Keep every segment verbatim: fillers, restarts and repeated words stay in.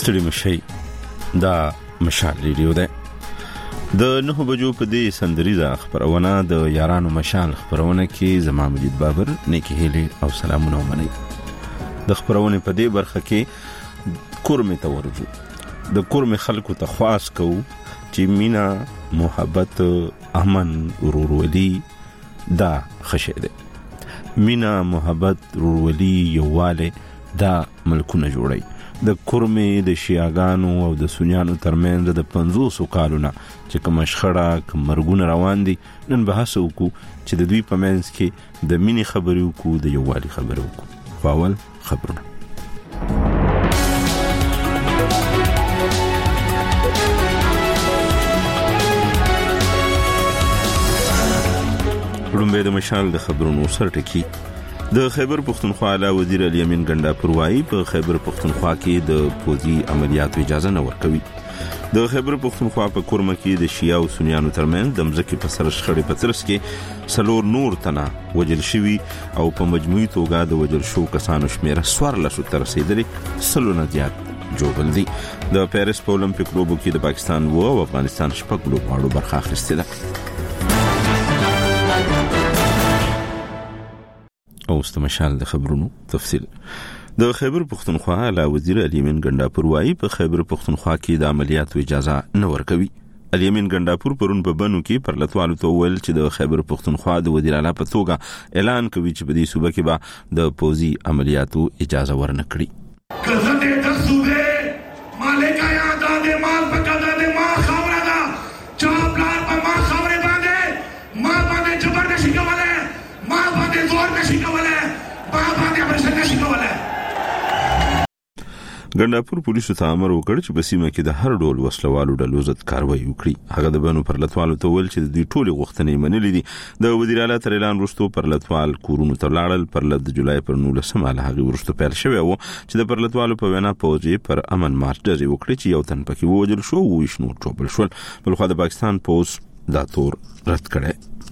ستړي مشي دا مشال ریډیو ده. د نهو بجو په دې سندریزه خبرونه د یارانو مشال خبرونه کې زما مجید بابر نیکی هیلي او سلامونه ومني. د خبرونه په دې برخه کې کورمه ته ورجو د کورمه خلکو ته خواص کو چې مینا محبت امن ورورولي دا خشه ده. مینا محبت ورورولي یواله دا ملکونه جوړي. د کورمه د شیاګانو او د سنیانو ترمنځ د پنځوس کالونه چې کوم شخړه کوم مرګونه روان دي نن بحث وکړو چې د دوی په منځ کې د مینې خبرې وکړو د یووالي خبرې وکړو. فاول خبرونه لومبه د مشال د خبرونو سره ټکی. د خیبر پختونخوا اعلی وزیر الیمین ګنډاپور وايي په خیبر پختونخوا کې د پوځي عملیاتو اجازه نه ورکوي. د خیبر پختونخوا په کورمه کې د شیعه او سنیانو ترمنځ د مځکې په سر شخړې په ترڅ کې څلور نور تنه وژل شوي او په مجموعي توګه د وژل شوو کسانو شمېره څوارلسو ته رسېدلې، سلو نه زیات جوړل دي. د پیرس په اولمپیک لوبو کې د پاکستان و او افغانستان شپږ لوبغاړو برخه اخیستې ده. او استمشال د خبرونو تفصیل. د خیبر پختونخوا اعلی وزیر الیمین ګنډاپور وايي په خیبر پختونخوا کې د عملیاتو اجازه نه ورکوي. الیمین ګنډاپور پرون په بنو کې پرلطوالو ته ویل چې د خیبر پختونخوا د وزیر اعلی په توګه اعلان کوي چې په دې صوبه کې به د پوځي عملیاتو اجازه ورنکړي. کزنه د صوبه مالک یا د مال په کده د ما خبره ده چا پلان په ما خبره باندې ما باندې زبردستی کوله، ما باندې زور نشي کوله، ما باندې پرشن نشي کوله. ګنډاپور پولیسو ته امر وکړ چې په سیمه کې د هر ډول وسلوالو ډلو ضد کاروایی وکړي. هغه د بنو پرلطوالو ته ویل چې د دې ټولې غوښتنې منلې دي. د وزیر اعلی تر اعلان وروسته پرلطوال کورونو ته لاړل. پرلط د جولای پر نولسمه له هغې وروسته پیل شوی و چې د پرلطوالو په وینا پوځ پر امن مارچ ډزې وکړي چې یو تن پکې ووژل شو، اوویشت نور ټوپل شول. بلخوا د پاکستان پوځ دا تور رد کړی.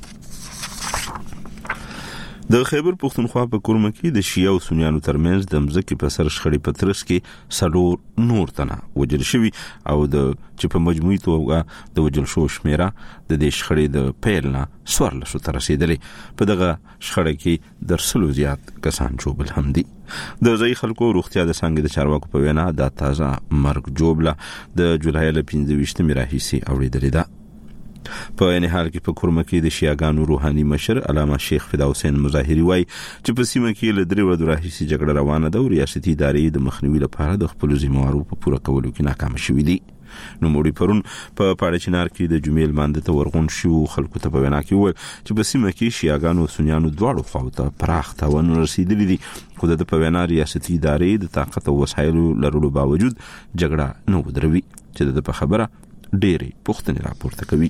د خیبر پختونخوا په کورمه کې د شیعه او سنیانو ترمنځ د مځکې په سر شخړې په ترڅ کې څلور نور تنه وژل شوي او د چې په مجموعي توګه د وژل شوو شمېره د دې شخړې د پیل نه څوارلسو ته رسېدلې. په دغه شخړه کې د سلو زیات کسان ژوبل هم دي. د ځایي خلکو روغتیا د څانګې د چارواکو په وینا دا تازه مرګ جوړه د جولای له پنځه ویشتمې راهیسې اورېدلې ده. په عین حال کې په کورمه کې د شیعاګانو روحاني مشر علامه شیخ فدا حسین مظاهری وایي چې په سیمه کې له درې ورځو راهیسې جګړه روانه ده او ریاستي ادارې د مخنیوي لپاره د خپلو ذمهوارو په پوره کولو کې ناکام شوي دي. نوموړي پرون په پاړچنار کې د جمعې لمانځه ته ورغون شو خلکو ته په وینا کې وویل چې په سیمه کې شیعاګانو او سنیانو دواړو خواو ته پراخ تاوان رسېدلی دي، خو د په وینا ریاستي ادارې د طاقت او وسایلو لرلو باوجود جګړه نه ودروي چې د په خبره ډېرې پوښتنې راپورته کوي.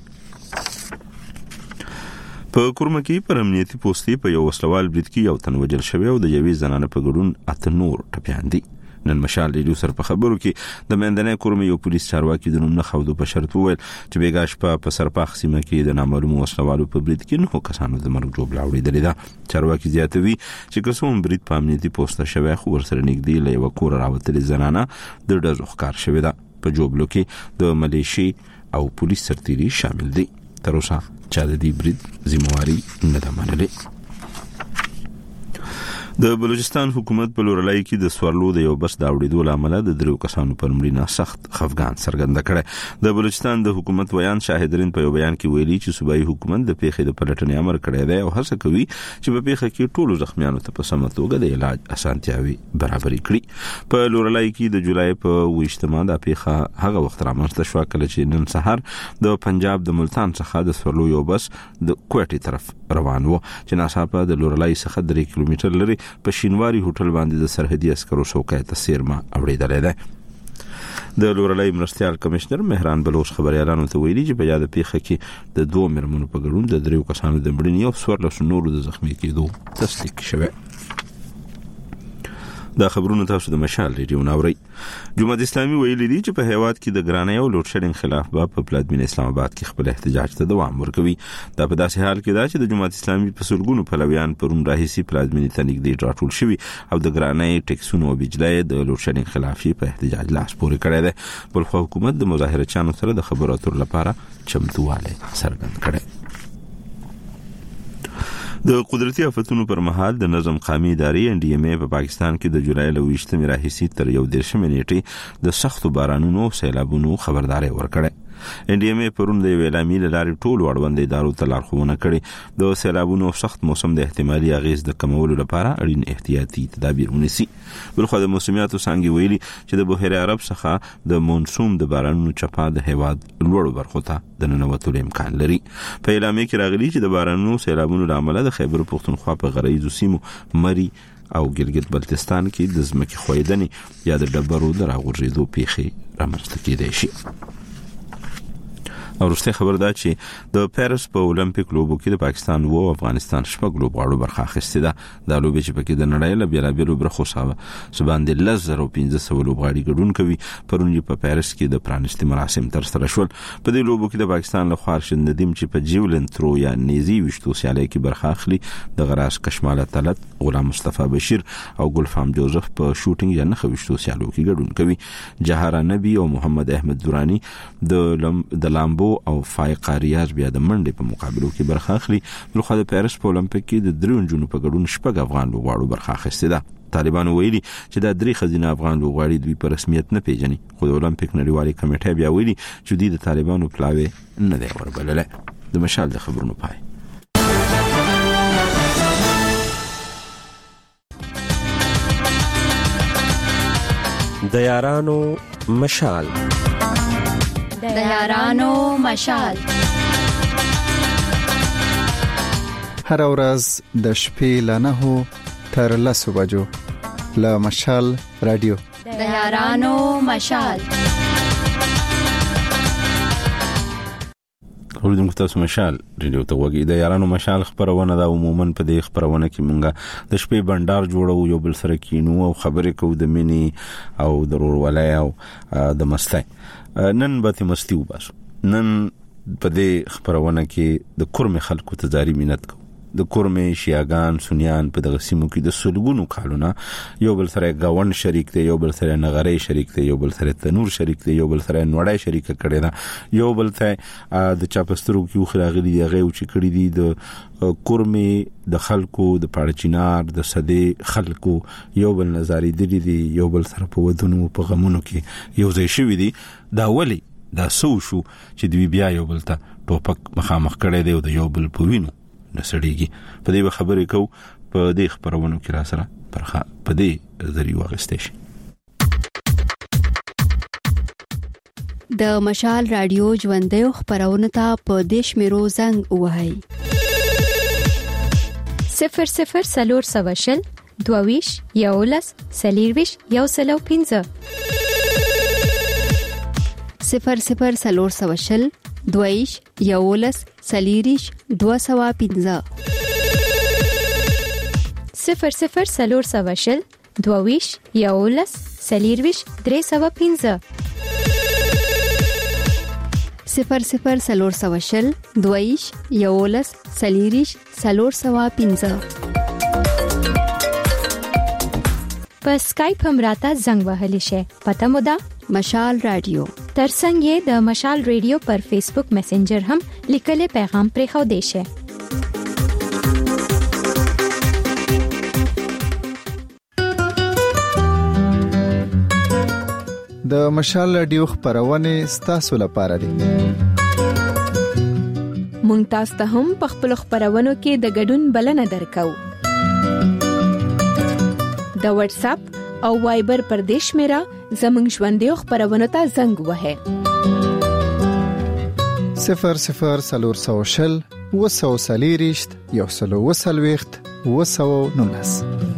په کورمه کې پر امنیتي پوستې په یو وسلوال برید کې یو تن وژل شوی او د یوې زنانه په ګډون اته نور ټپیان دي. نن مشال ریډیو سره په خبرو کې د منځنۍ کورمه یو پولیس چارواکي د نوم نه خودو په شرط وویل چې بیګا شپه په سرپاخ سیمه کې د نامعلومو وسلوالو په برید کې نهو کسانو د مرګ جوړه اورېدلې ده. چارواکي زیاتوي چې کوم برید په امنیتي پوسټه شوی خو ورسره نږدې له یو کور راوتلې زنانه د ډزو ښکار شوی ده. په جوبلو کې د ملیشي او پولیس سرتیري شامل دي. تر اوسه چا د دې برید ذمہواری نه ده منلې. د بلوچستان حکومت په لورلای کې د سوارلو د یو بس د اورېدو لامل د درو کسانو پر مړینه سخت خفګان څرګند کړي. د بلوچستان د حکومت ویان شاهدرین په یو بیان کې ویلي چې صوبایي حکومت د پیښې د پلټنې امر کړی دی او هڅه کوي چې په پیښه کې ټولو زخمیانو ته په سمه توګه د علاج اسانتیاوي برابرې کړي. په لورلای کې د جولای په ویشتمه د پیښه هغه وخت رامنځته شو کله چې نن سحر د پنجاب د ملتان څخه د سوارلو یو بس د کوټې طرف روان و چې ناڅاپه د لورلای څخه درې کیلومتر لري په شینواری هوټل باندې د سرحدي عسکرو څوکۍ ته سیرما اورېدلې ده. د لورلای مرستيال کمشنر مهران بلوچ خبريالانو ته ویلي چې په یاد پیښه کې د دوه مرمنو په ګډون د دریو کسانو د مړینې او څوارلسو نورو د زخمي کېدو تصدیق شوه. دا خبرونه تاسو د مشال ریډیو ناوړي. جمهوریت اسلامي ویلي دی چې په هیواد کې د ګرانۍ او لوډ شیډینګ خلاف به په پلازمینه اسلام آباد کې خپل احتجاج ته دوام ورکوي. دا په داسې حال کې دا چې د جمهوریت اسلامي په سلګونو پلویان پرون راهیسي پلازمینه ته نږدې راټول شوي او د ګرانۍ ټیکسونو او بجلی د لوډ شیډینګ خلاف په احتجاج لاس پورې کړی دی. بل خو حکومت د مظاهره چانو سره د خبرو اترو لپاره چمتووالی څرګند کړی. د قدرتي آفتونو پر مهال د نظم قومي ادارې ان ډي ام ای په پاکستان کې د جولای ل ویشتمې راهیسي تر یو دیرشمې نیټې د سختو بارانونو او سیلابونو خبرداري ورکړه. ان ډي ام ای پرون د ویلامي لارې ټول وړاندې ادارو ته لارښوونه کړې د سیلابونو او سخت موسم د احتمالي اغیز د کمولو لپاره اړین احتیاطي تدابیر ونیسي. بلخو د موسمیاتو څنګه ویلي چې د بحیره عرب څخه د مونسوم د بارانونو چپا د هیواد لوړو برخو ته د ننوتلو امکان لري. په اعلامیه کې راغلي چې د بارانونو سیلابونو لامل د خیبر پختونخوا په غرایزو سیمو مری او ګلګت بلتستان کې د ځمکې خویدنې یا د ډبرو د راغورځېدو پیښې رامنځته کېدای شي. او وروسته خبر دا چې د پیرس په اولمپیک لوبو کې د پاکستان او افغانستان شپږ لوبغاړو برخه اخیسته ده. د لوبې چې پکې د نړۍ له بیلابېلو برخو څخه سباندې لزر او پنځه سوه لوبغاړي ګډون کوي. پرون په پیرس کې د پرانیستي مراسم تر سره شول. په دې لوبو کې د پاکستان له خوا ارشد ندیم چې په جیولن ترو یا نیزي وشتو سیالۍ کې برخه اخلي، د غراس کشماله طلت، غلام مصطفی بشیر او ګلفام جوزف په شوټینګ یا نخ وشتو سیالو کې ګډون کوي. جهارا نبی او محمد احمد دورانی د لم د لامبو او فائق ریاض بیا د منډې په مقابلو کې برخه اخلي. بلخو د پیرس په اولمپیک کې د درو نجونو په ګډون شپږ افغان لوبغاړو برخه اخیسته ده. طالبانو ویلي چې د درې خزینه افغان لوبغاړي دوی په رسمیت نه پیژني، خو د اولمپیک نړیوالې کمیټه بیا ویلي چې دوی د طالبانو پلاوی نه دی وربللی. د مشال د خبرونو پای. د یارانو مشال د یارانو مشال هر ورځ د شپې له نهو تر لسو بجو له مشال رادیو د یارانو مشال. اوریدونکو تاسو مشال ریډیو ته وګورئ. د یارانو مشال خبرونه دا عموما په دې خبرونه کې مونږه د شپې بندر جوړو، یو بل سره کینو او خبرې کوو د مینې او د ورولای او د مستی. نن به مستی وباسو. نن په دې خبرونه کې د کورم خلکو ته زاري مينت کو. د کورم شیاغان سنیان په دغه سیمو کې د سلګونو کالونه یو بل سره گاوند شریک دی، یو بل سره نغری شریک دی، یو بل سره تنور شریک دی، یو بل سره نوړای شریک کړي دا، یو بل ته د چاپسترو کې خلاغلی دی غو چې کړي دي. د کورم د خلکو د پاړچینار د سدې خلکو یو بل نظاری دي دي یو بل سره په ودونو په غمونو کې یو ځای شوی دي. دا ولی دا سو شو چې دوی بیا یو بل ته ټوپک مخامخ کړي دی او د یو بل په وینو نسړيږي. په دې خبرې کو په دې خبرونو کې را سره پرخه په دې ذریعہ واغستې شي. د مشال رادیو ژوندې خبرونه ته په دیش میرو زنګ وهاي صفر صفر سلور سواشل دوویش یولس سلیرویش یو سلو پینزه صفر صفر سلور سواشل دویش یولس سلیریش دو سوا پینزه صفر صفر سلور سواشل دوویش یولس سلیرویش درې سوا پینزه صفر صفر سلور سواشل دویش یولس سلیریش سلور سوا پینزه. په سکایپ هم راته زنګ وهلی شي. پته مو ده مشال رادیو. ترڅنګ یې د مشال رادیو پر فیسبوک میسنجر هم لیکل پیغام پرې خو دی شي. د مشال رادیو خبرونه ستاسو لپاره دي. مونږ تاسو ته هم په خپل خبرونو کې د ګډون بلنه درکو. د واتس اپ او وایبر پر دیش میرا زمنګ ژوندې خبرونه ته زنګ وهه صفر صفر سلور سوشل وسو سلیریشت یو سلو وسلويخت وسو نونس.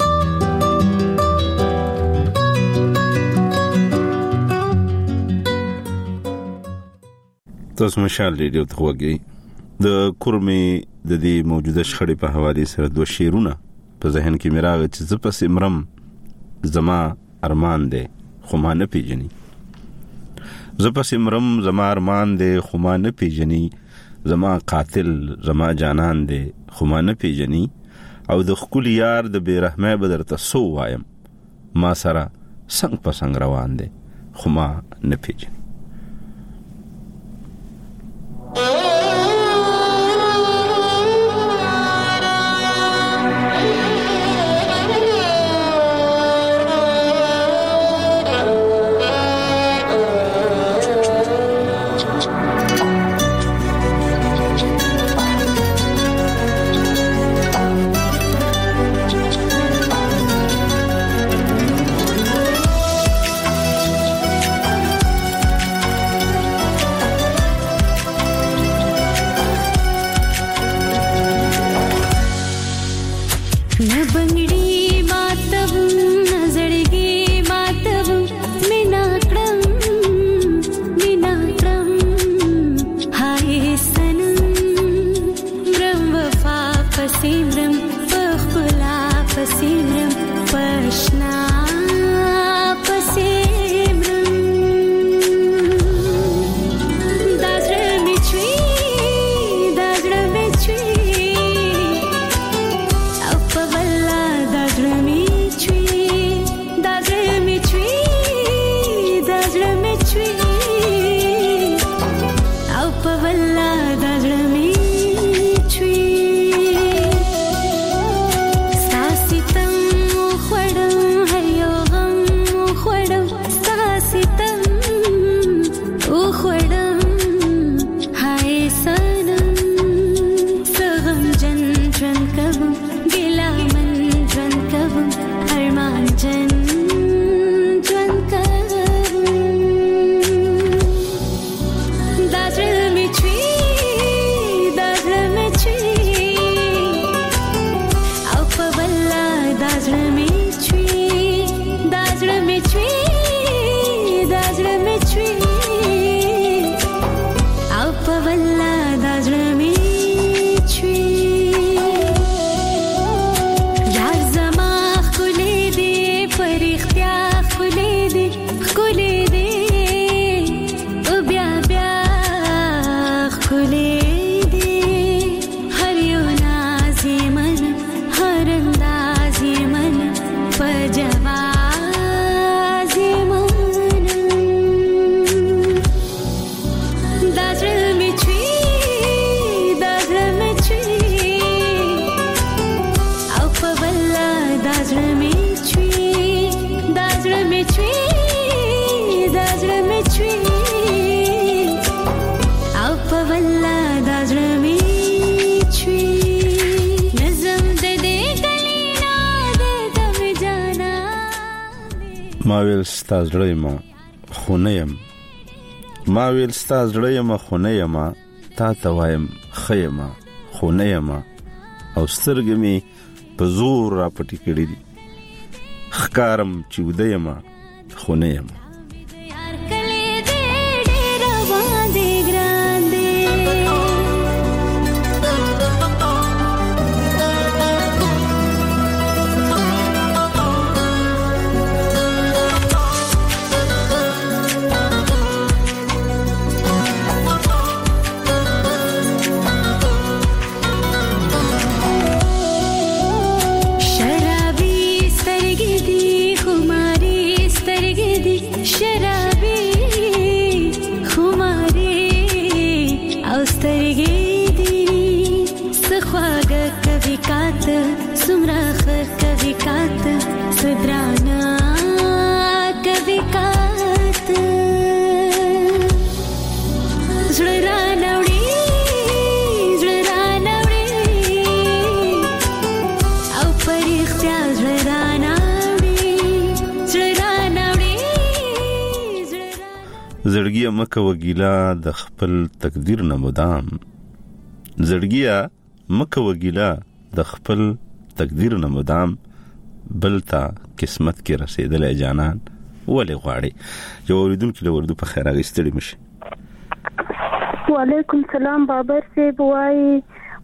تاسو مشال ریډیو ته وګورئ. د کورمې د دې موجوده شخړې په حواله سره دوه شیرونه په ذهن کې میراغ چې زپس امرم زما ارمان دی خو ما نه پیژني، زه پسې مرم زما ارمان دی خو ما نه پیژني، زما قاتل زما جانان دی خو ما نه پیژني، او د خپل یار د بے رحمه بدر ته سو وایم، ما سره څنګه په څنګه روان دی خو ما نه پیژني. ما ویل ستا زړه یم خو نه یم، ما ویل ستا زړه یم خو نه یم، تا ته وایم ښه یم خو نه یم، او سترګې مې په زور را پټې کړي دي، ښکارم چې وده یم خو نه یم. زړګیه مکه وګیلا د خپل تقدیر نه مدام، زړګیه مکه وګیلا د خپل تقدیر نه مدام، بلتا قسمت کې رسیدلې جانان ولې غواړي. یو اوریدونکو له وردو په خیر اغستړي مشي. وعلیکم سلام بابر صاحب، وای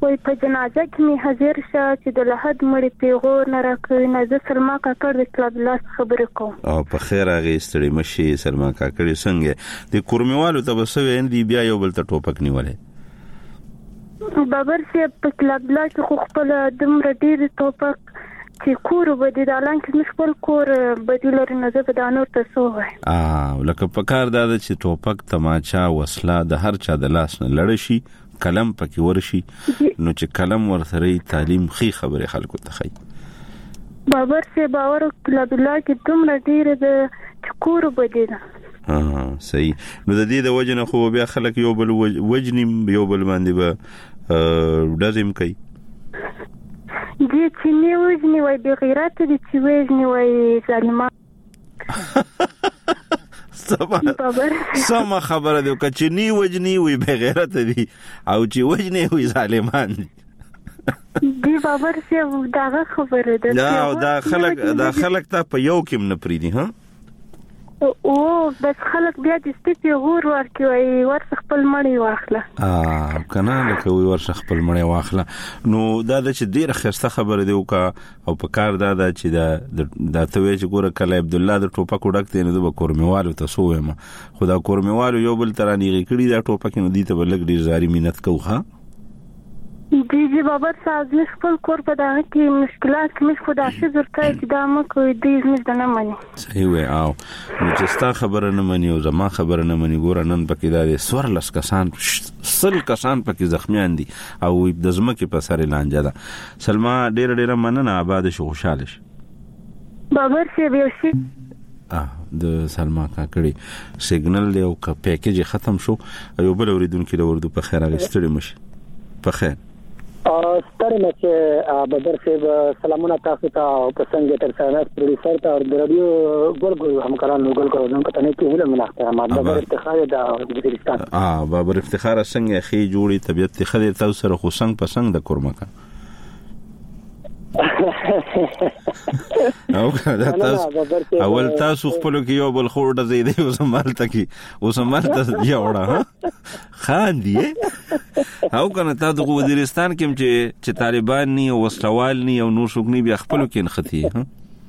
وای په جنازه کې می حاضر شه چې د لحد مړي پیغور نه راکوي نه زه سلما کاکړ د کلاب لاس خبرې کوم. او په خیر هغه ستړي مشي سلما کاکړ څنګه د کورمیوالو ته بسوي ان دی بیا یو بل ته ټوپک نیولې بابر سي په کلاب لاس خو خپل دمر ډیر ټوپک چې کور وبدي د اعلان کې مخبل کور بدیلر نه زه په دانور ته سو وای ا لکه په کار دا چې ټوپک تماچا وسله د هر چا د لاس نه لړ شي کلم پکې ورشي نو چې کلم ورسره تعلیم خي خبره خلکو ته خي بابر سي باور کله بالله کې تم ډیر د کور وبدي ها صحیح نو د دې د وجنه خو بیا خلک یو بل وجنی یو بل باندې به دازم کوي دي چې نه وژني وای د غیرت دي چې وژني وای ظالمان سم خبره دی چې نه وژني وای به غیرت دي او چې وژني وای ظالمان دي دی بابر سي دا خبره ده دا دا خلک دا خلک ته په یو کې نه پریدي ها او بس خلک بیا د سپیڅ غور ورکوي ورڅ خپل مړی واخله ا کنه لکه وی ورڅ خپل مړی واخله نو دا د چې ډیره خسته خبره دی او کا او په کار دا د چې دا د توې چې ګوره کله عبد الله د ټوپک وډکته نه د کورمیوالو ته سوې ما خدا کورمیوالو یو بل ترانی کړي دا ټوپک نه دی ته بلګ ډیر زاري مينت کوخه دی جی بابر صاحب خپل کور په دغه کې مشکلات کې خدا شي ورته چې دا مکو دی زموږ د نه مانی صحیح وي او چې ستا خبره نه مانی او زما خبره نه مانی ګور نن پکې دا سورلس کسان سل کسان پکې زخمیان دي او د زمکه په سره لانجه ده سلمہ ډېر ډېر مننه آباد شو خوشاله شي بابر سی به شي اه د سلمہ کاکړي سیګنل دی او کا پیکیج ختم شو یو بل اوریدونکو د وردو په خیر اغستړي مشي په خیر ستاره مې چې بدر صاحب سلامونه تاسو ته او پسنګ تر څنګه پروډوسر ته او د رادیو ګل همکارانو ګل ګل نن کته نه کېږي له احترامات بابر افتخار د وزیرستان اه بابر افتخار څنګه خې جوړي طبيعت خدای تاسو سره خو څنګه پسنګ د کورمکه او دا تاسو اول تاسو خپل کې یو بل خور د زیدې او سمالته کې او سمالته یوړه ها خان دی او کنه تاسو د وزیرستان کې چې طالبان ني او وسلوال ني او نور څوک ني بیا خپل کې نختی ها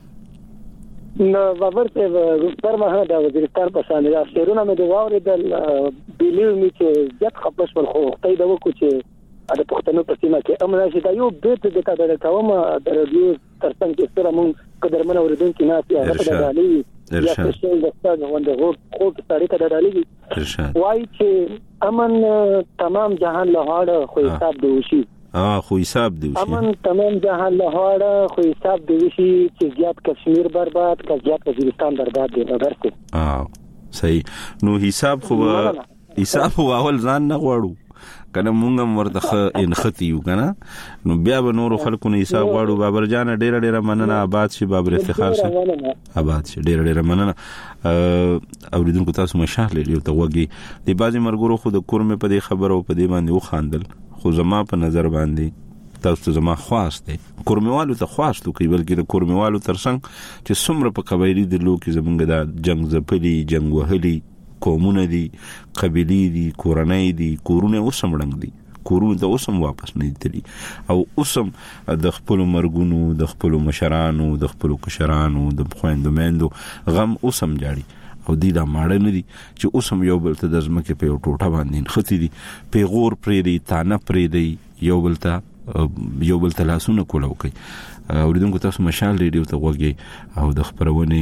نو بابر ته روزګار ما د وزیرستان په شان دي شهرونه مې د واورې د بیلیو می چې ځت خپل خپل خو ته دا وکړو چې د پښتنو په سیمه کې امر شي دا یو بیت د تا د کوم د رادیو ترڅنګ چې سره مونږ قدرمن اوریدونکو نه پیه هغه د علي یا څه د ستاسو غونډه هو خو تاریخ د علي وای چې امن تمام جهان له هاړه خو حساب دی وشي اه خو حساب دی وشي امن تمام جهان له هاړه خو حساب دی وشي چې زیات کشمیر برباد کا زیات وزیرستان برباد دی ورته اه صحیح نو حساب خو حساب هو اول ځان نه غواړو کنه مونږ ورته انختی یو کنه نو بیا به نور خلکو نه حساب غواړو بابر جان ډیر ډیر مننه آباد شي بابر افتخار سره آباد شي ډیر ډیر مننه اوریدونکو تاسو مشال لري ته وګي د بازي مرګورو خو د کورمه په دې خبرو په دې باندې وخاندل خو زما په نظر باندې تاسو زما خواسته کورمیوالو ته خواسته کوي بلکې د کورمیوالو ترڅنګ چې څومره په قبایلی د لوکي زمونږ د جنگ زپلی جنگ وهلي قومونه دي قبيلي دي کورنۍ دي کورونه وسمړنګ دي کورونه ته اوسم واپس نه دي او اوسم د خپل مرګونو د خپل مشرانو د خپل کشرانو د خويندو مندو غم اوسم جاړي او دی دا ماړه نه دي چې اوسم یو بل ته د ځمکه په ټوټه باندې ختی دي پیغور پرې دی تانه پرې دی یو بل ته یو بل ته لاسونه کولو کوي اوریدونکو تاسو مشال ریډیو ته وګورئ او د خبرونه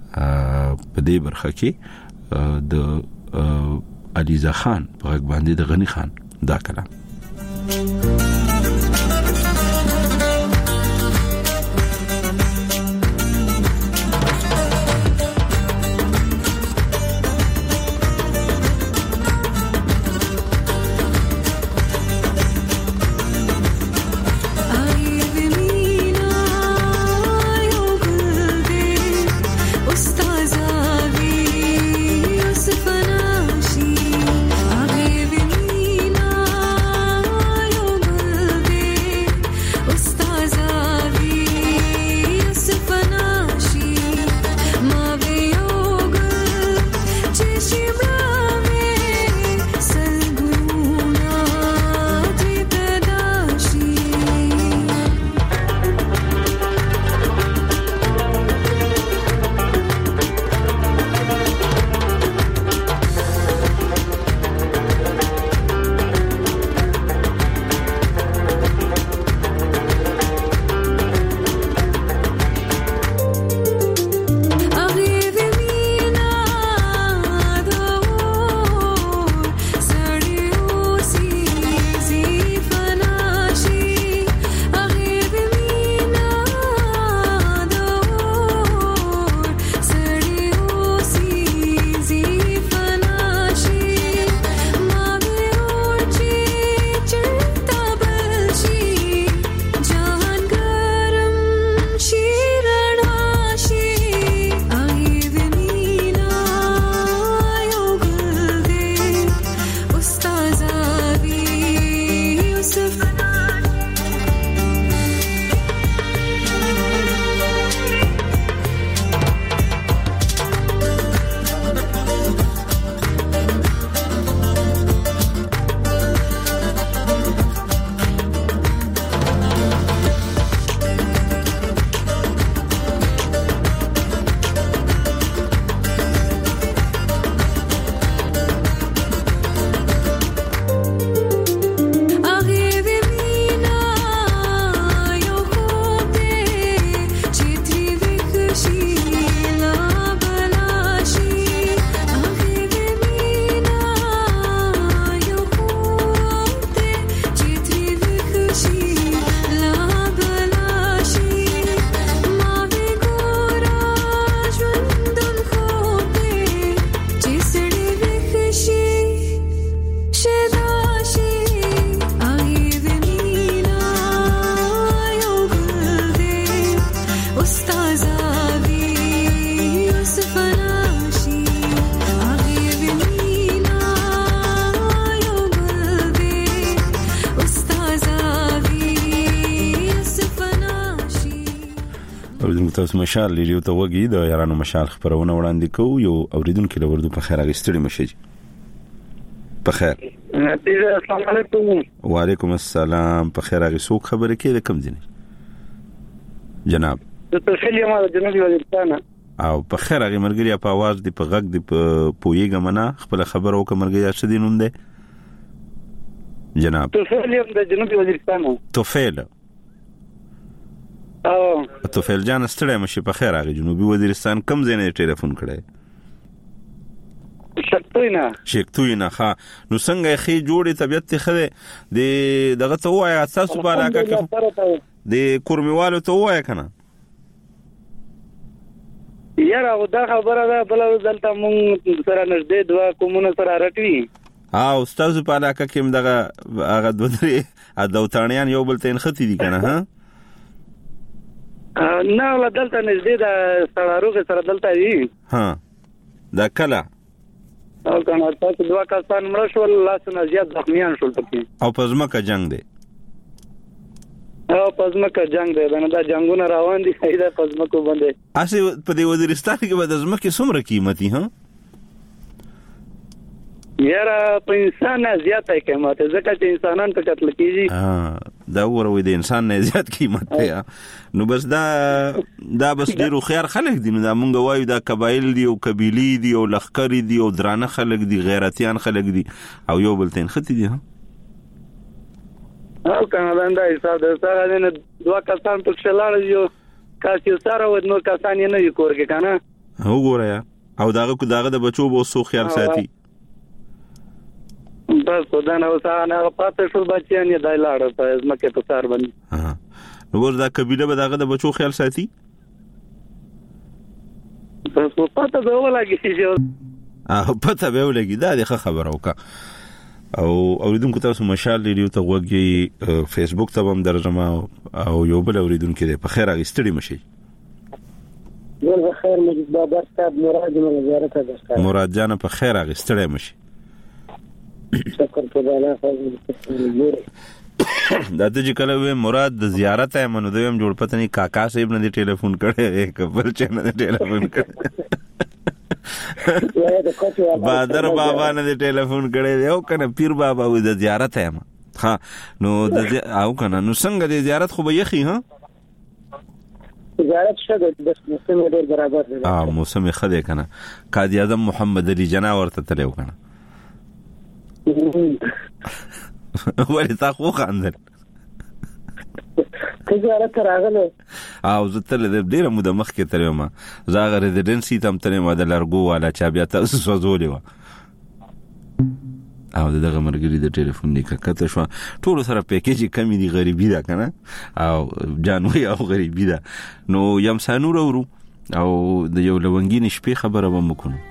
په دې برخه کې د علیزه خان په غږ باندې د غنی خان دا کلام Yo اوریدونکو تاسو مشال ریډیو ته وګورئ د یارانو مشال خبرونه وړاندې کوو یو اوریدونکو له وردو په خیر اغستړي مشي په خیر السلام علیکم وعلیکم السلام په خیر اغسو خبره کې د کم ځنی جناب د تفصیلی ما د جنوبي وزیرستان او په خیر هغه مرګري په आवाज دی په غږ دی په پویګه منا خپل خبر او کومرګي څه دینوم دی جناب تفصیلی د جنوبي وزیرستان توفیل او توفیل جان ستړی مشي په خیر هغه جنوبي وزیرستان کم ځای نه ټلیفون کړی شکتوینا شکتوینا ها نو څنګه خې جوړې طبيعت ته خره د دغه ته وای اساس په علاقه کې د کورمیوالو ته وای کنه یاره او دا خبره ده بل دلته مونږ سره نږدې دوا کومونه سره راټوي ها استاد په علاقه کې دغه هغه دوی ادوتانیان یو بل تین ختی دي کنه ها نه ول دلته نږدې دا سړاروغه سره دلته وی ها دا کله او کنه تاسو دوا کسان مړ شول لاسونه زیات زخمیان شول پکې او پزماکه جنگ دی او پزماکه جنگ دی دا نه جنگونه روان دي دا پزماکو باندې اسی په دې وزیرستان کې به د زمکه څومره قیمتي ها یاره په انسان زیات قیمت ځکه چې انسانان په قتل کیږي ها دا وروي د انسان نه زیات قیمت دی نو بس دا دا بس ډیرو خيار خلک دي نو دا مونږ وایو دا قبایل دي او قبيلي دي او لخکري دي او درانه خلک دي غیرتيان خلک دي او یو بل تین ختی دي ها او کنه دا حساب ده سره نه دوا کسان په شلال یو کاسي سره و نو کسان نه یو کورګه کنه وګوریا او داغه کو داغه د بچو بو سو خیال ساتي بس دا نو سانه پاتې شو بچیان یې دای لاړ په ځمکه په سار باندې ها نو وردا قبيله به داغه د بچو خیال ساتي بس په پاتې به ولګي چې اه پته به ولګي دا د خبره وکا او اوریدونکو تاسو مشال ریډیو ته وګورئ فیسبوک ته هم درجمه او یو بل اوریدونکو دې په خیر اغستړي مشي ول خیر مجید بابا صاحب مراد مې زیارت ده مراد جان په خیر اغستړي مشي شکر په الله فضل دا ته چې کله وې مراد د زیارت یې منو دویم جوړ پته نه کاکا صاحب نه ټلیفون کړي کبل چې نه ټلیفون کړي بادر بابا نه ټلیفون کړي یو کنه پیر بابا و د زیارت یې ها نو د او کنه نو څنګه د زیارت خو به یخي ها زیارت شته بس موسم ډیر برابر دی اه موسم خدای کنه قاضي اعظم محمد علي جنا ورته تلو کنه ولی تا خو خاندل زیارت راغله او زه تل د ډیره موده مخکې تلم ما زاغه ریزیدنسي تم تلم د لارګو والا چا بیا تاسو سوزولې و او دغه مرګري د ټلیفون نیکه کته شو ټول سره پیکیج کمی دی غریبی دا کنه او جانوي او غریبی دا نو یم سانور ورو او د یو لونګین شپې خبره ومو کوو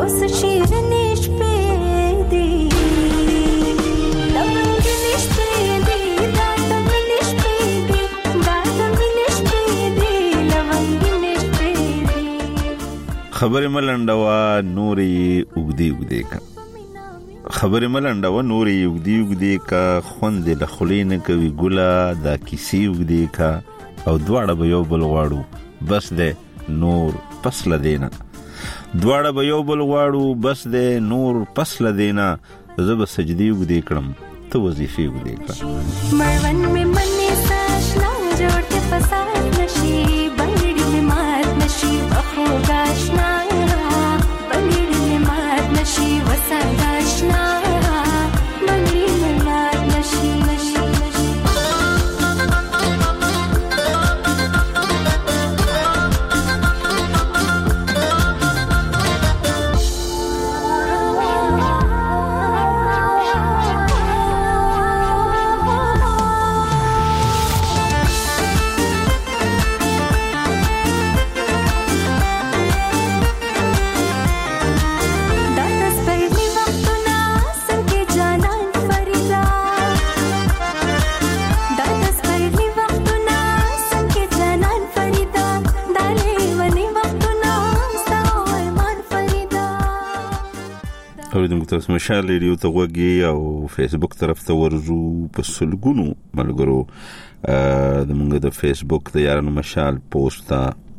اوس شیرنی شپې دي لونګینې شپې دي دا لونګینې شپې دي دا لونګینې شپې دي لونګینې شپې دي خبرې ملنډوا نورې وګدي وګدي کا خبرې ملنډوا نورې وګدي وګدي کا خوند له خلینه کوي ګلا دا کیسې وګدي کا او دواړه به یو بل غواړو بس ده نور پس لدینا دواړه به یو بل غواړو بس ده نور پس لدینا زب سجدي وګدي کړم ته وظیفه وګدي کا مړون می منې ساشنا جوړته فساد نشي بنګړي می مات نشي بخو گاشنا بنګړي می مات نشي وسه گاشنا بنګړي می مات نشي نشي اوریدونکو تاسو مشال ریډیو ته وګورئ او فیسبوک طرف ته ورزو په سلګونو ملګرو د موږ د فیسبوک د یارانو مشال پوسټ ته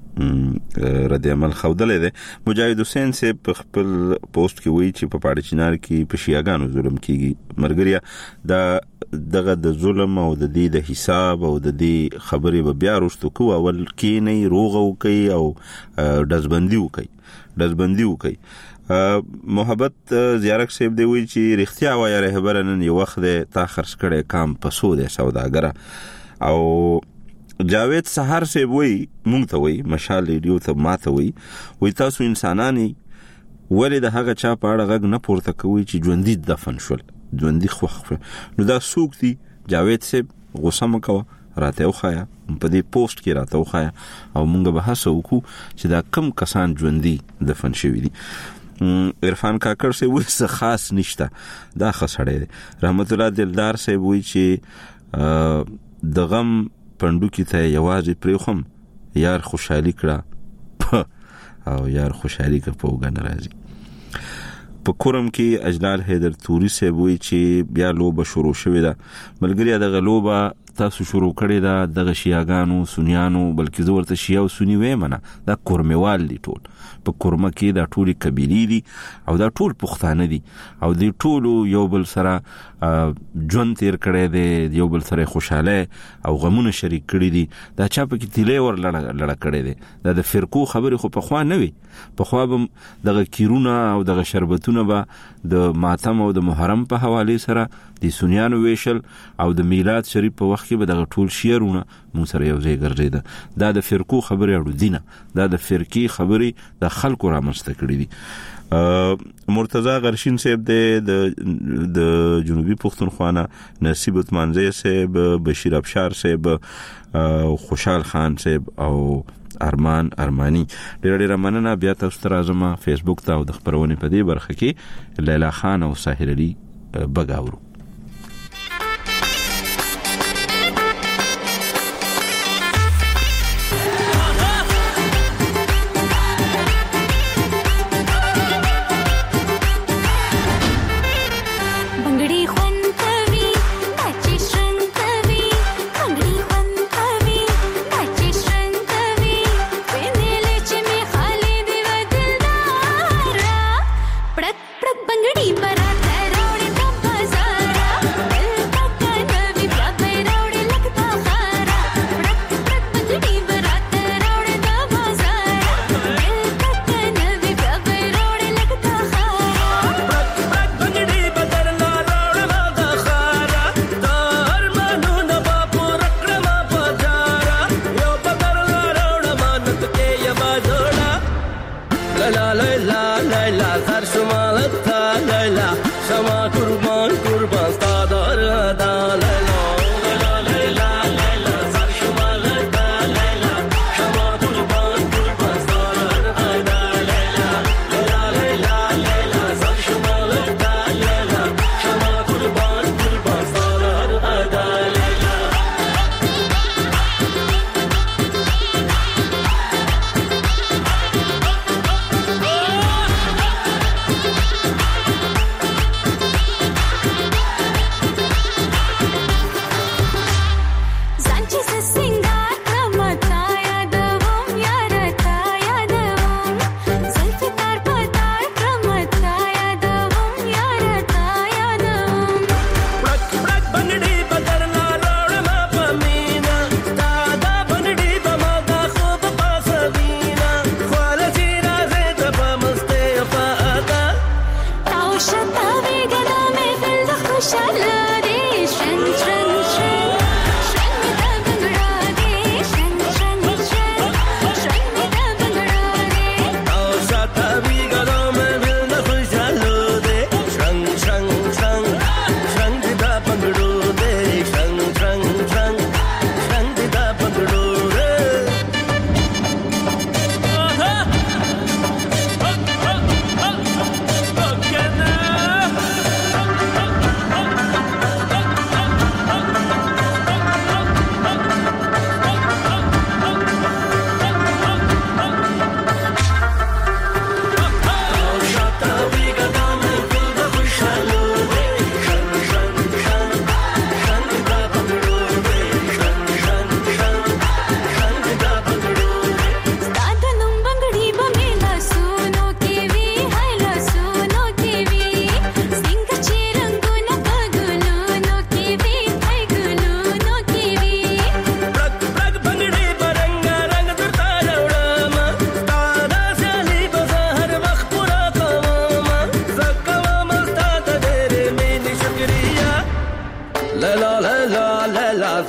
رد عمل خودلې ده. مجاهد حسین سے په خپل پوسټ کې وایي چې په پاړې چنار کې په شیعاګانو ظلم کیږي. مرګریا دا دغه د ظلم او د دې د حساب او د دې خبرې به بیا وروسته کو اول کې نه روغ او کوي او دزبندي وکي دزبندي وکي محبت زیارک صاحب دی وی چې رښتیا وایي رهبر نن یو وخت تا خرڅ کړي کام پسو ده سوداګر او جاوید سحر صاحب وی مونږ ته وی مشال ریډیو ته ماته وی وی تاسو انسانانی ولې د هغه چا په اړه غږ نه پورته کوي چې ژوندۍ دفن شول ژوندۍ خوخ نو دا سوق دی. جاوید صاحب غوسه مکوه راته وخایا په دې پوسټ کې راته وخایا او مونږ به هڅه وکړو چې دا کم کسان ژوندۍ دفن شوي دي. عرفان کاکر سے وی څه خاص نشته دا خسړې رحمت الله دلدار سے وی چې د غم پندو کې ته یوازې پرېخم یار خوشحالي کړه او یار خوشحالي کا په وګ ناراضي. په کورم کې اجلال حیدر توري سے وی چې بیا لوبه شروع شوې ده. ملګری دغه لوبه تاسو شروع کړی دا د شیعاګانو سنیانو بلکې زورته شیعه او سنی وې منه دا کورموال دي ټول په کورمه کې دا ټول قبيلي دي او دا ټول پښتانه دي او دې ټول یو بل سره جون تیر کړي دي یو بل سره خوشاله او غمونه شریک کړي دي. دا چا په کې تیلې ور لړ کړي دي دا د فرقو خبرې خو په خوا نه وي په خوا به دغه کیرونه او دغه شربتونه به د ماتم او د محرم په حواله سره د سنیانو ویشل او د میلاد شریف په وخت کې به دغه ټول شعرونه مون سره یو ځای ګرځیدا. دا د فرقو خبرې اړو دینه دا د فرقي خبرې د خلکو را مسته کړې دي. مرتضی غرشین صاحب د د جنوبي پښتونخوا نصیب عثمانزی صاحب بشیر ابشار صاحب خوشحال خان صاحب او ارمان ارمانی ډېر ډېر مننه. بیا تاسو ته راځم فیسبوک ته او د خبرونه په دې برخه کې لیلا خان او ساحر علي بغاورو. बंगड़ी बरात रोड़े का बाजार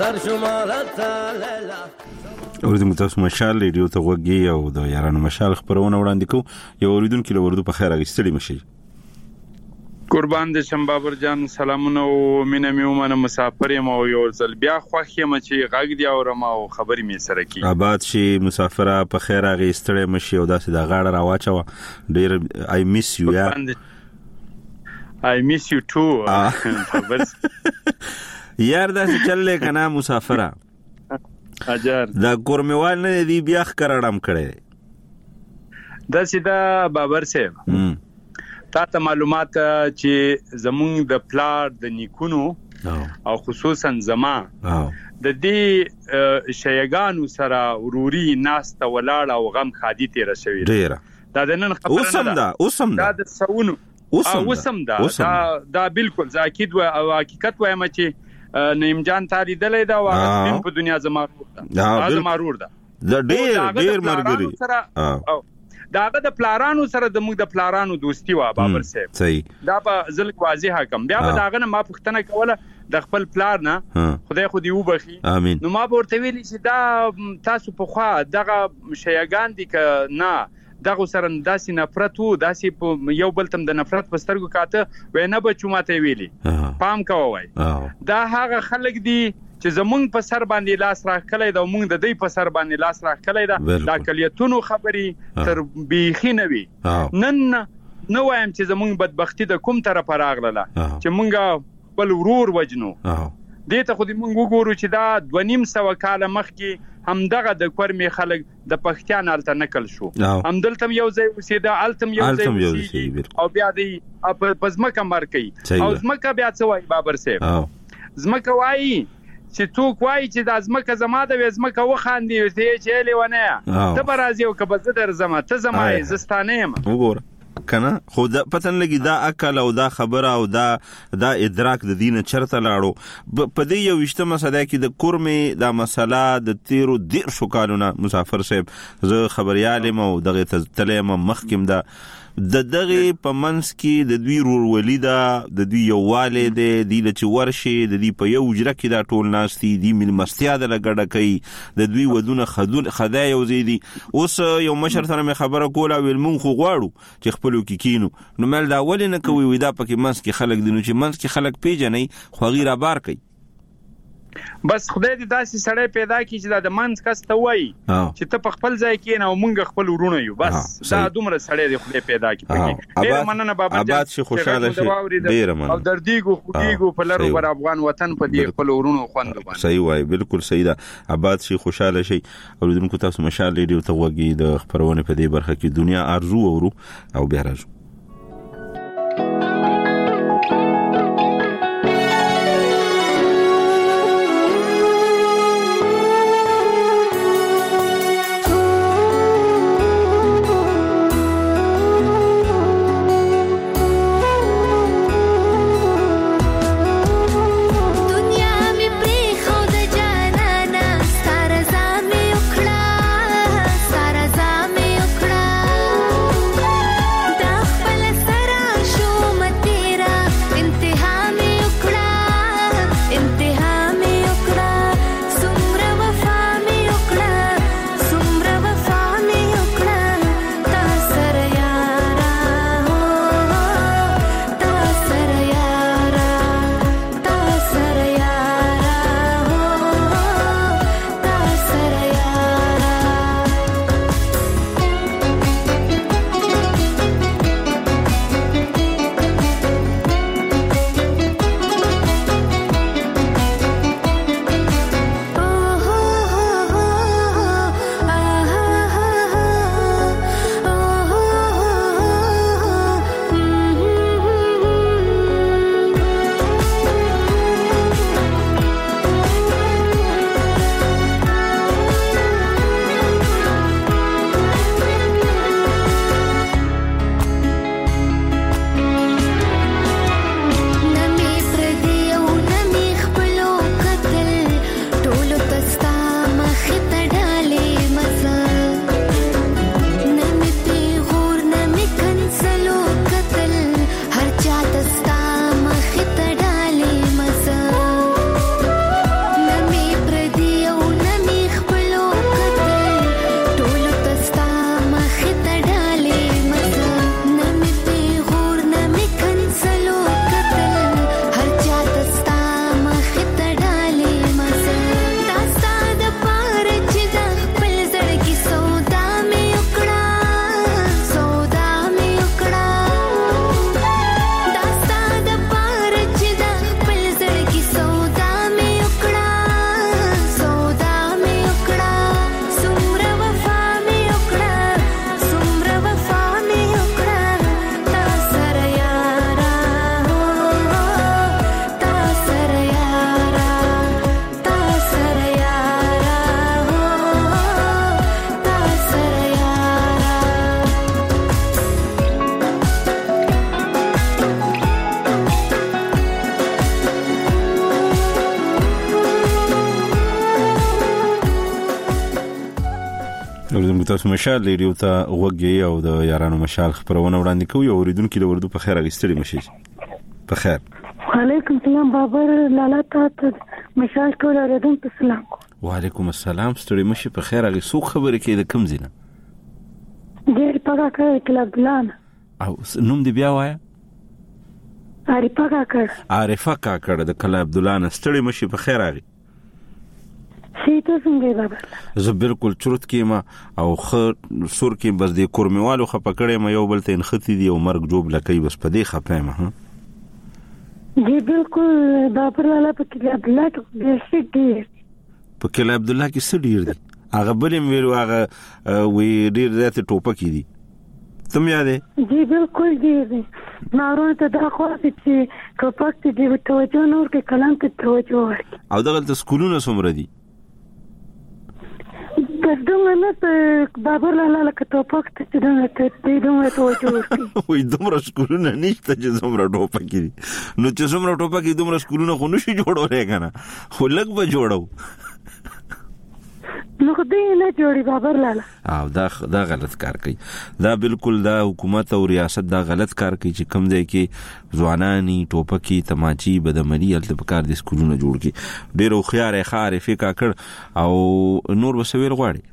سر شمالت لیلا اوریدونکو تاسو مشال ریډیو ته وګورئ او د یارانو مشال خبرونه وړاندې کوو. یو اوریدونکو له وردو په خیر اغستړي مشي. قربان دې شم بابر جان، سلامونه او مینه مې ومنه. مسافر یم او یو ځل بیا خوښ یم چې غږ دی اورم او خبرې مې سره کی. آباد شي مسافره په خیر اغستړي مشي او داسې د غاړه راواچو. ډیر آی میس یو یا I miss you too. یار دا څه چلې کنه مسافره اجر دا ګورموال نه دی بیا خکرړم کړي دا سیدا بابر سیب تا ته معلومات چې زمونږ د پلار د نیکونو او خصوصا زما د دې شیګانو سره وروري ناسته ولاړ او غم خادي تیر شوی ډیر دا د نن خبره اوسم دا اوسم دا د سونو اوسم دا دا دا بالکل ځکه او حقیقت وایم چې نیم جان تاری دلې دا واقعا په دنیا زمارور ده زمارور ده دا ډیر ډیر مرګري داغه د پلارانو سره د موږ د پلارانو دوستی وا بابر صاحب صحیح دا په ځل واضح حکم بیا به داغه نه ما پښتنه کوله د خپل پلار نه خدای خو دې وبخي امين. نو ما ورته ویلي چې دا تاسو په خوا دغه شیګان دي ک نه دغه سره داسې نفرت وو داسې یو بل تم د نفرت په سترګو کاته وینه بچو ماته ویلي پام کووای دا هغه خلک دي چې زمونږ په سر باندې لاس راخلای دا مونږ د دې په سر باندې لاس راخلای دا دا کلیتونو خبري تر بیخي نوي نن نو وایم چې زمونږ بدبختی د کوم طرف راغله چې مونږ بل ورور وجنو دې ته خو دې مونږ وګورو چې دا دوه نیم سو کال مخکې همدغه د کورمې خلک د پښتون الته نقل شو همدلته یو ځای اوسېدا التم یو ځای اوسېږي او بیا دې په ځمکه مرکې او ځمکه بیا څه وایي بابر صاحب ځمکه وایي چې څوک وایي چې د ځمکه زما د ځمکه وخاندي ته چې لیونه ته برازي او کبه در زما ته زما زستانه یم وګوره کنه خو دا پتن لګي دا عقل او دا خبره او دا دا ادراک د دینه چرته لاړو په دې یو وشته مسله کې د کورمې دا مسله د تیرو ډیر شو کالونه مسافر صاحب زه خبريال مو دغه تلم مخکم دا د دغه په منس کې د دوی رورولي دا د دوی یواله د دې چې ورشي د دې په یو اجره کې دا ټول ناشتي دي مل مستیا د لګړه کوي د دوی ودونه خذل خدای او زیدي اوس یو مشر سره مې خبره کوله ویل مونږ خو غواړو چې خپلو کې کینو نو مل دا ولې نه کوي ودا پکې منس کې خلک دي نو چې منس کې خلک پیژنې خو غیر بار کوي بس خدای دې داسې سړی پیدا کړي چې دا د منځ کس ته وایي چې ته په خپل ځای کې نه او مونږ خپل ورونه یو بس دا دومره سړی دې خدای پیدا کړي ډېر مننه بابا جان آباد شي خوشاله شي ډېر مننه او دردیګو خوږیګو په لارو بر افغان وطن په دې خپل ورونو خوند باندې صحیح وای بالکل صحیح ده آباد شي خوشاله شي اوریدونکو تاسو مشال ریډیو ته وګورئ د خبرونه په دې برخه کې دنیا ارزو ورو او بیا راځو دا تاسو مشال ریډیو ته وګورئ او د یارانو مشال خبرونه وړاندې کوي او اوریدونکو له وردو په خیر اغستړي مشي په خیر. وعلیکم السلام بابر لالا ته مشال ټول اوریدونکو سلام. وعلیکم السلام ستړي مشي په خیر اغي سو خبره کې د کم زینه ډېر پاګه کوي کلب ګلان او نوم دی بیا وایا عارفه کاکړ عارفه کاکړ د کلب عبدالله ستړي مشي په خیر اغي سیته څنګه بابا زه بالکل چرت کېم او خ سور کې بس د کورمیوالو خپکړې ما یو بل ته انختی دی او مرګ جوب لکې بس په دې خپېم ها جی بالکل بابا لالا په کې عبدالله کې څه دی په کې عبدالله کې څه ډیر دی هغه بلې ویلو هغه وی ډیر ذات ټوپک دی تم یادې جی بالکل دی نارونه ته دا خو چې ټوپک دی توجه نور کې کلام ته توجه ورکړي او دغه سکولونه څومره دي بس دومره نه بابر لالا لکه ټوپک ته دومره ته دومره توجه ورکړي وای دومره سکولونه نشته چې دومره ټوپک دي نو چې څومره ټوپک دي دومره سکولونه خو نشي جوړولای کنه خو لږ به جوړو نو خدای نه جوړي بابر لالا او دا دا غلط کار کوي دا بالکل دا حکومت او ریاست دا غلط کار کوي چې کم ځای کې ځوانانی ټوپکی تماچی بدعملی الته پکار د سکولونو جوړ کی ډیرو خيار خار فکا کړ او نور وسویل غواړي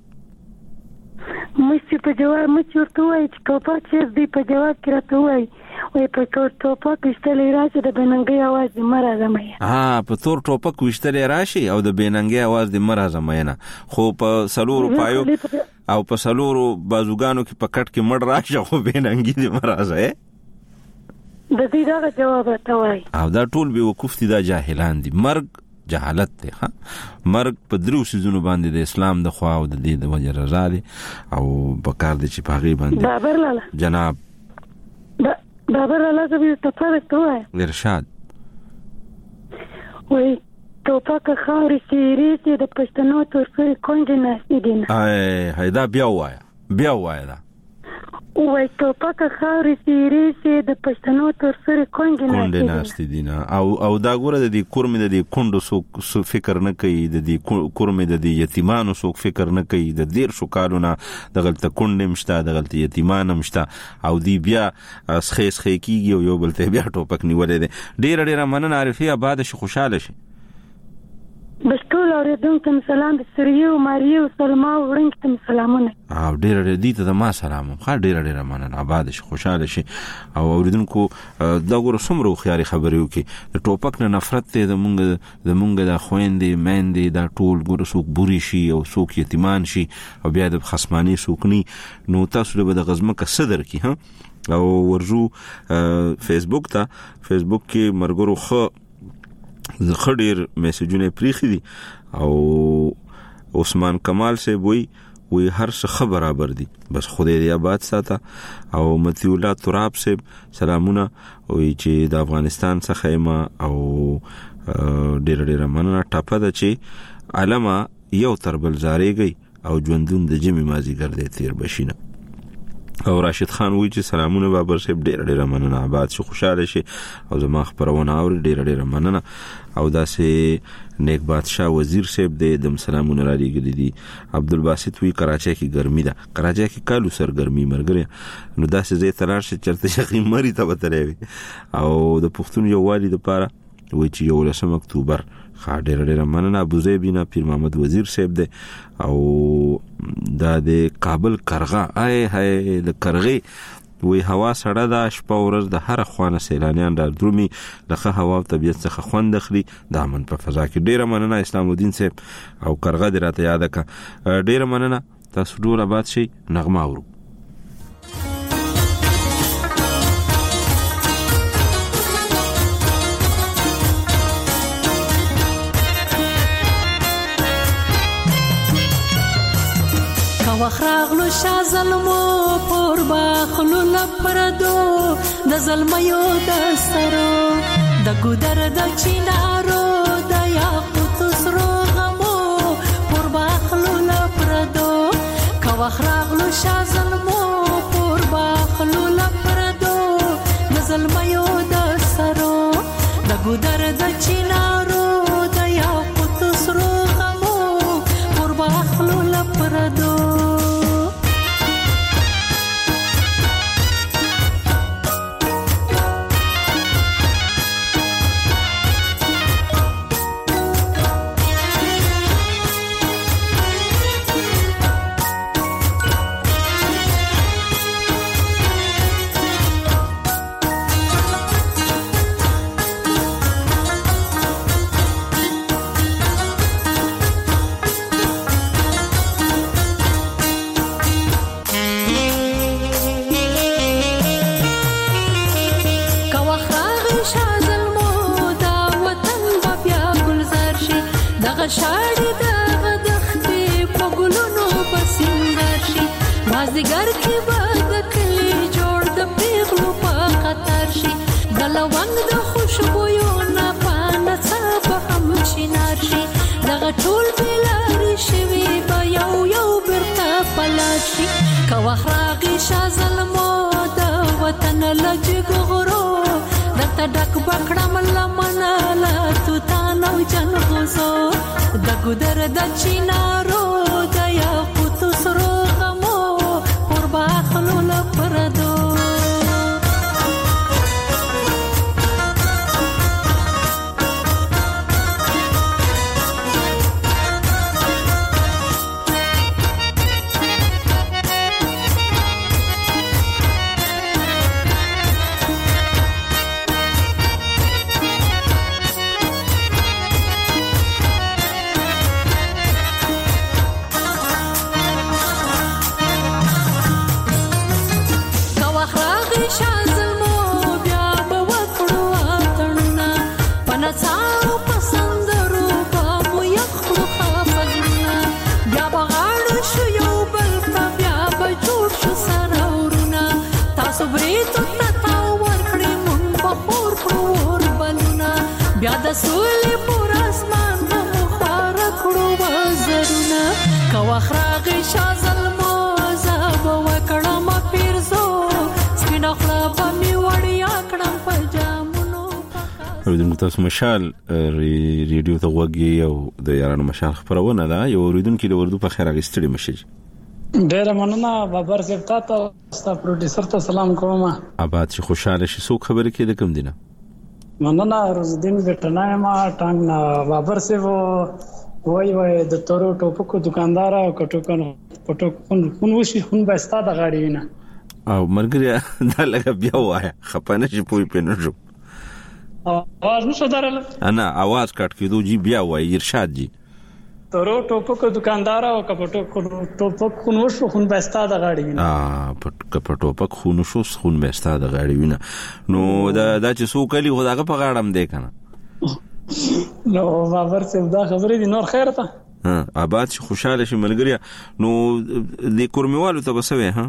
مې په جواب مې ورته وای چې ټوپک چې دی په جواب کې راته وای وای په ټوپک وشتلې راځي د بننګي आवाज دې مرزه مې ها په تور ټوپک وشتلې راشي او د بننګي आवाज دې مرزه مې خو په سلورو پایو او په سلورو بازوګانو کې پکټ کې مړ راشه خو بننګي دې مرزه د دې دا جواب ته وای او دا ټول به وقوف دي دا جاهلان دي مرګ جهالت دی ها مرګ په درو سيزونو باندې د اسلام د خوا او د دې د وجه رضا دي او بکار دي چې پاغي باندې بابر لالا جناب بابر لالا زه ته څه کوه ارشاد وای ټوپک خاوري سيري چې د پښتنو تر سره کونډه نه دي اي هيدا بیا وایا بیا وایا دا وای ټوپک خاوري سيري چې د پښتنو تر سره کونډه نه دي نه او او دا ګوره د دې کورمې د دې کونډو سو فکر نه کوي د دې کورمې د دې یتیمانو سو فکر نه کوي د ډیر شو کارونه د غلطه کونډې مشته د غلطه یتیمان مشته او دی بیا سخیس خېکیږي یو بل ته بیا ټوپک نیولې دي ډیر ډیر مننه عارفه آباد شي خوشاله شي بس ټول اوریدونکو ته سلام د سریو ماریو سلمہ ورنګ ته سلامونه او ډیر ډیر دي ته ما سلام خو ډیر ډیر مننه آباد شي خوشاله شي او اوریدونکو دا ګور سمرو خياري خبرې وکي د ټوپک نه نفرت ته د مونږ د مونږ د خويندې مېندې دا ټول ګور سوق بوري شي او سوق یتیمان شي او بیا د خصمانی سوقني نو تاسو له غزمه ک صدر کی ها او ورجو فیسبوک ته فیسبوک کې مرګرو خو د خډیر میسجونه پریخي دي او عثمان کمال سے وی وی هر څه برابر دي بس خدای دې آباد ساته او متي الله تراب سے سلامونه وی چې د افغانستان څخه ما او ډیر ډیر مننه ټاپه ده چې علامه یو تربل زاریږي او ژوندون د جمی مازی ګرځي تیر بشینه او راشد خان وی چې سلامونه بابر صاحب ډیر ډیر مننه آباد شي خوشاله شي او زما خبرونه اور ډیر ډیر مننه او داسې نیک بادشاہ وزیر صاحب دې دم سلامونه را لګی دي عبدالباسط وی کراچۍ کې ګرمي ده کراچۍ کې کالو سر ګرمي مرګره نو داسې زه تلار شي چرته شخې مری ته وتلې او د پښتون یو والی د پاره وی چې یو لسم اکتوبر خاډر ډیر مننه ابو زیبینا پیر محمد وزیر صاحب ده او دا د کابل کرغه آی هاي د کرغه وی هوا سړه ده شپه ورځ د هر خوانه سیلانیان را درومي لکه هوا او طبيعت څخه خوند اخلي د امن په فضا کې ډیر مننه اسلام الدین صاحب او کرغه دراته یاد کا ډیر مننه تاسو ډول آباد شي نغمه اورو وخراغلو شا ظلمو پور باخلو لپردو د ظلمیو د سرو د ګودر د چینارو د یاقوت سرو غمو پور باخلو لپردو کا وخراغلو شا ظلمو پور باخلو لپردو د ظلمیو د سرو د ګودر د چینارو د یاقوت سرو غمو پور باخلو لپردو دغه شاړې دغه دښتې په ګلونو به سینګار شي مازدیګر کې به د کلي جوړ د پیغلو په قطار شي د لونګ د خوشبویو نه پانه څه به هم چینار شي دغه ټول بېلارې شوي به یو یو بیرته پلار شي که وخت راغی شاه زلمو د وطن له جګو غرو درته ډک به کړم لمنه له توتان او جلغوزو د ګودر د چینارو د یاقوتو سرو غمو پر به اخلو له پردو بیا د سولې پر اسمان به خواره کړو وزرونه که وخت راغی شاه زلمو زه به وکړم پیرزو سپینه خوله به مې وړیا کړم په جامونو اوریدونکو تاسو مشال ریډیو ته غوږ یې او د یارانو مشال خپرونه ده یو اوریدونکي د اردو په خیر اخیستلې مسیج ډېر مننه بابر صاحب تاسو ستا پروډوسر ته سلام کوم آباد شي خوشاله شي څوک خبرې کې د کوم دینه مننه روزدین بیٹنای ما ټنګ بابر صاحب وای وای د تورو ټوپکو دکاندار او کټوکن پټو خون وشي خون به ستاده غاړي نه او مرګري دا لګ بیا وای خپانه شي پوي پینو جو आवाज نشو درل انا आवाज کټ کیدو جی بیا وای ارشاد جی تورو ټوپکو دکاندار او کپټو ټوپک خون وشو خون به ستاده غاړي نه ا پټ کپټو پک خون وشو خون به ستاده غاړي وینه نو دا د چې سو کلی خداغه په غاړم دی کنه نو بابر صاحب دا خبرې دي نور خیر ته ها آباد شي خوشاله شي ملګری نو د کورمیوالو ته وسوي ها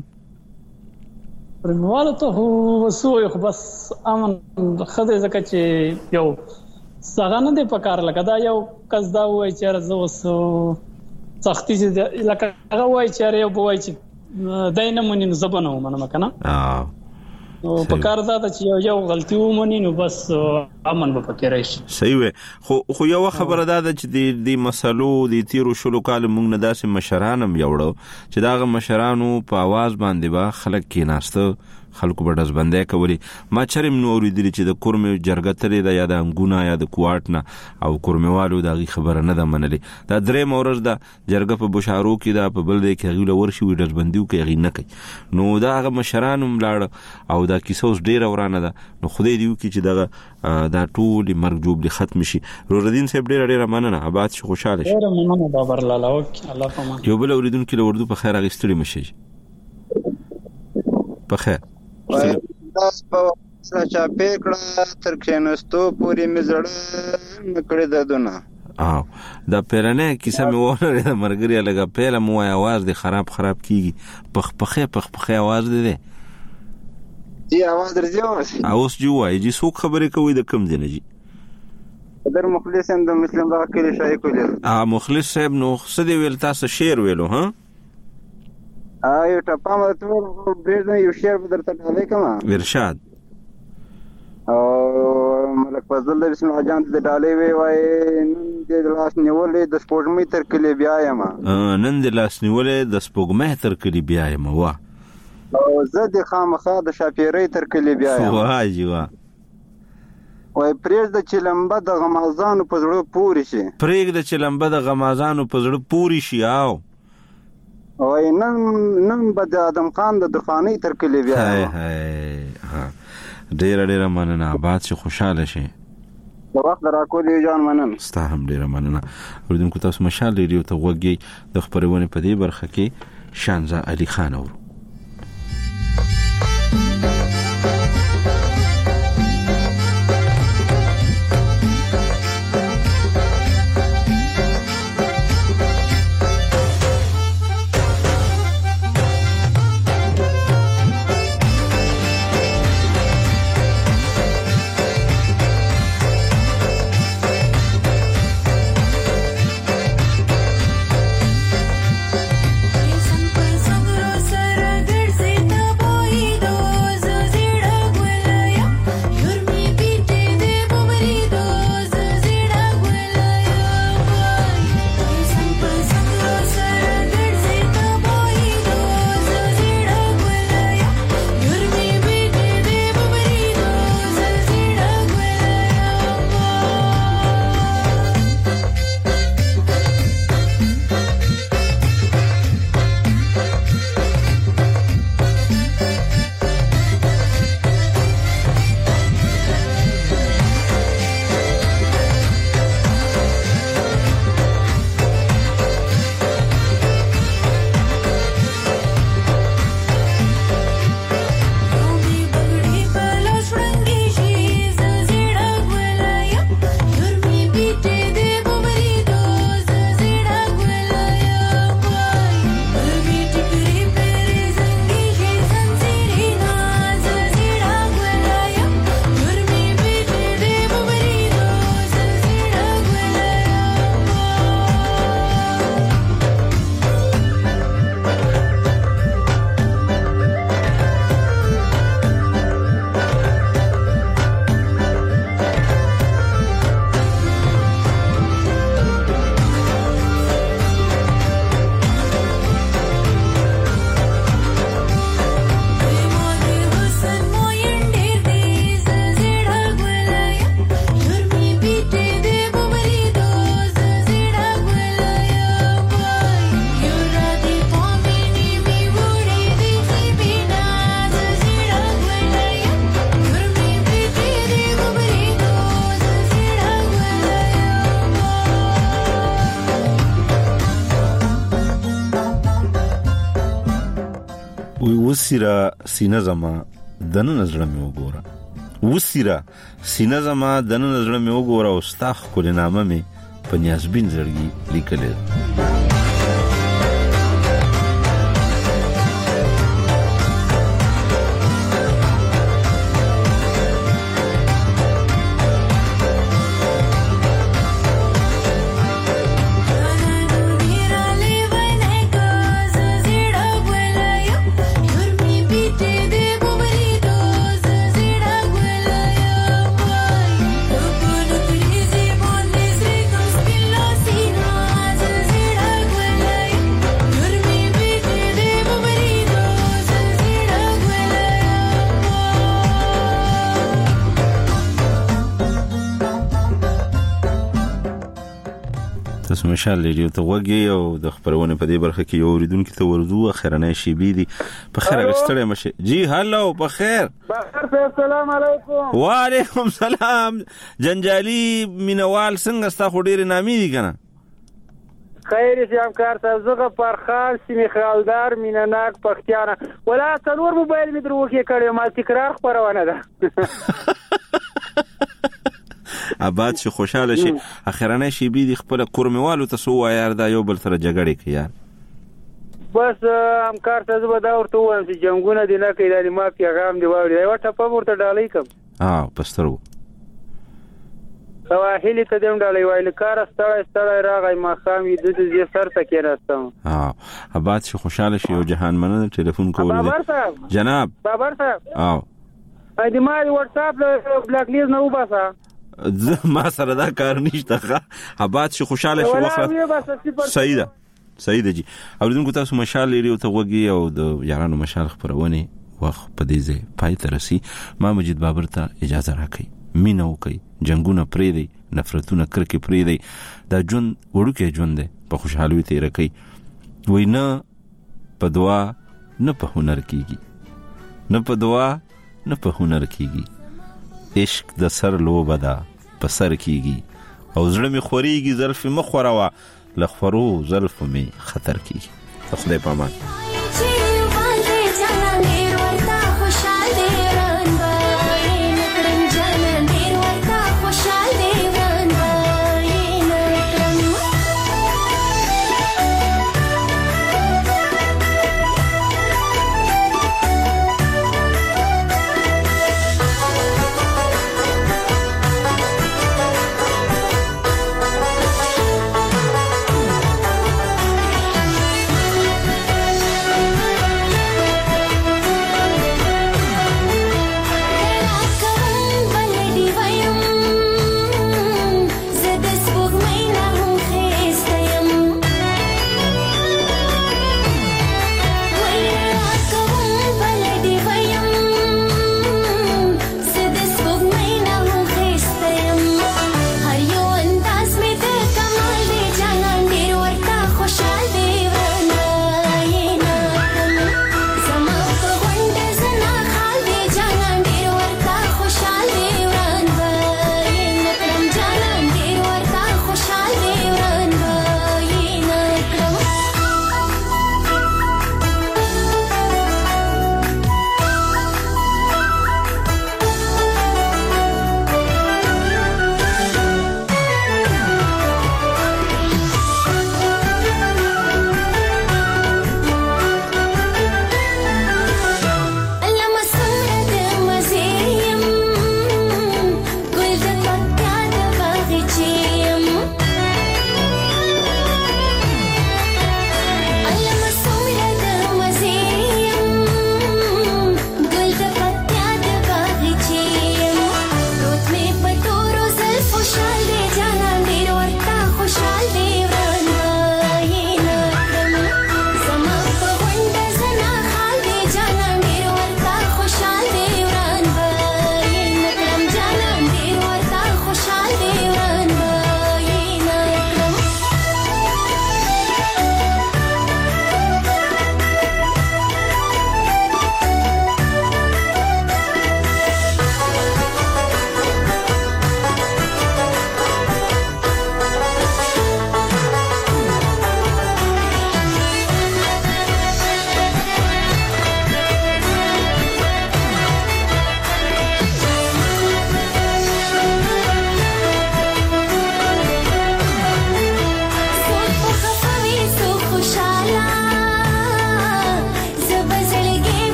کورمیوالو ته وسوي خو بس امن خدای زکه چې یو څنګه نه دی پکار لکه دا یو کس دا وای چې زه وسو سختي چې لکه هغه وای چې یو وای چې داینه مونږ نه زبنه ومنه کنه اه او پکار دا چې یو یو غلطي ومني نو بس امن به پکې راشي صحیح وي خو خو یو خبره ده چې د دې مسلو د تیرو شلو کال موږ نه داسې مشرانم یوړو چې داغه مشرانو په आवाज باندې با خلک کې ناشته خلکو بډز بندې کوي ما چرېم نو اوریدل چې د کورمه جرګه ترې د یا د انګونا یا د کوارټ نه او کورمهوالو دغه خبره نه ده منلې دا درې مورز ده جرګه په بشارو کې دا په بل دی کې غوړ ورشي وډز بندیو کې غي نه کوي نو دا هغه مشرانو ملاړ او دا کیسه اوس ډیر ورانه ده نو خدای دیو کې چې دا دا ټول مرګ جوړ ختم شي روردین صاحب ډیر ډیر مننه آباد شي خوشاله شي ډیر مننه بابر لاله او الله پامان یو بل اوریدونکو له اردو په خیر اغستړي مشي په خیر داس په سچا پېکړه تر کېنستو پوری مزړه نکړې ددونه او دا پیرانه کیسه مې وره د مرګري لګه پیله مو आवाज دي خراب خراب کیږي پخ پخې پخ پخې आवाज دي دي جی आवाज درځي اوس جوای جی څوک خبرې کوي د کم دي نه جی در مخلص اند مسلم با کې شای کولې ا مخلص صاحب نو خدي ویل تاسو شعر ویلو ها آیو ټپه مته ورته یو شعر درته ډالې کما ارشاد او ملک فضل بسم الله جان د ډالې وی وای نن د لاس نیولې د سپوږمۍ تر کلی بیا یم نن د لاس نیولې د سپوږمۍ تر کلی بیا یم وا او زه د خامخا د شاپیرې تر کلی بیا یم وای جوا وای پرېږ د چلمبه د غمازانو په زړه پوري شي پرېږ د چلمبه د غمازانو په زړه پوري شي او وای نن نن به د ادم خان د درخانۍ تر کلی بیا هاي هاي ها ډیر ډیر مننه آباد شي خوشاله شي د وخت راکولې جان مننه ستا هم ډیر مننه ورودونکو تاسو مشال ریډیو ته وګورئ د خبرونه په دې برخه کې شانزه علي خان اور وسیرا سینه زما دنه نظر مې وګوره وسیرا سینه زما دنه نظر مې وګوره او استاخ کول نامه مې په نیازبین زړګي لیکلې تاسو مشال ریډیو ته وګي او د خبرونه په دې برخه کې یو ریډونکو ته ورزو اخرنه شی بي دي په خیر غستړې مشه جی هالو په خیر بخیر السلام علیکم وعلیکم السلام جنجالي مینوال څنګه ستا خو ډېر نامي دي کنه خیر شي همکار صاحب زغه پر خال سیمه خالدار مینناک پختیانه ولا څلور موبایل می درو کې کړي ما تکرار خبرونه ده آباد شي خوشاله شي اخرنه شي بي دي خپل کورموالو ته سو یار دا یو بل سره جګړه کوي یار بس همکار ته زه به دا ورته وایم چې جنگونه دي نه کوي د ما پیغام دی وایي یو ټپه ورته ډالۍ کوم ها پسترو سواحلی ته دیم ډالۍ وایي کار ستړی ستړی راغی ما خام دې دې سر ته کې راستم ها آباد شي خوشاله شي او جهان مننه ټلیفون کول بابر صاحب جناب بابر صاحب او دې ما واتس اپ بلاک لیست نه وباسه ما سره دا کار نشته آباد شي خوشاله شي وخت صحیح ده صحیح ده جی اوریدونکو تاسو مشال لري ته وګي او د یارانو مشال خبرونه وخت په دې ځای پای ته رسی ما مجید بابر ته اجازه راکړي مینه وکي جنگونه پرې دی نفرتونه کرکې پرې دی دا جون وړوکې جون دی په خوشحالي تیر کوي وای نه په دعا نه په هنر کیږي نه په دعا نه په هنر کیږي عشق د سر لوبه ده په سر کیږي او زړه می خوريږي زلف مخ خوروا لخورو زلف می خطر کیږي خدای پامان